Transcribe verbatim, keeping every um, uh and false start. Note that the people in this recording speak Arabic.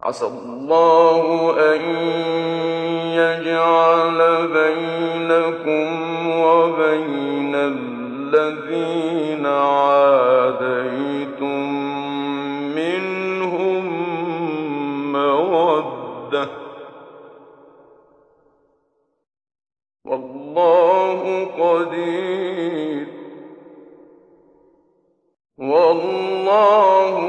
عسى الله أن يجعل بينكم وبين الذين عاديتم منهم مودة، والله قدير، والله